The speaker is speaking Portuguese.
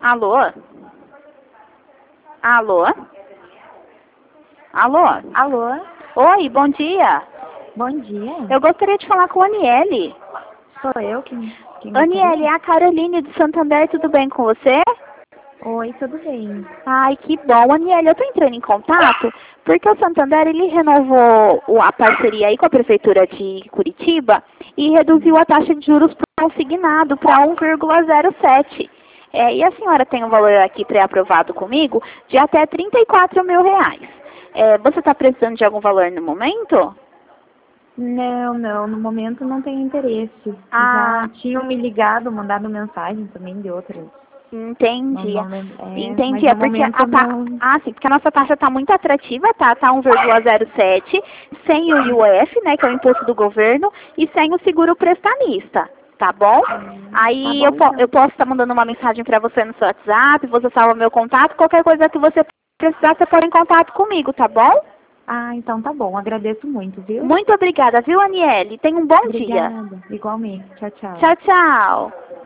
Alô? Alô? Alô? Alô? Oi, bom dia. Bom dia. Eu gostaria de falar com a Aniele. Sou eu quem Aniele, gostaria? é a Caroline do Santander, tudo bem com você? Oi, tudo bem. Ai, que bom. Aniele, eu tô entrando em contato porque o Santander, ele renovou a parceria aí com a Prefeitura de Curitiba e reduziu a taxa de juros consignado para 1,07. E a senhora tem um valor aqui pré-aprovado comigo de até R$ 34.000. Você está precisando de algum valor no momento? Não, no momento não tenho interesse. Ah, Já tinham me ligado, mandado mensagem também de outras. entendi. Mas Entendi. É no porque momento não. sim, porque a nossa taxa está muito atrativa, tá? Tá 1,07, sem o IOF, né, que é o imposto do governo, e sem o seguro prestamista, tá bom? Tá Aí bom eu então. posso estar mandando uma mensagem para você no seu WhatsApp, você salva meu contato, qualquer coisa que você precisar, você pode em contato comigo, tá bom? Ah, então tá bom. Agradeço muito, viu? Muito obrigada, viu, Aniele? Tenha um bom dia. Obrigada. Igualmente. Tchau, tchau. Tchau, tchau.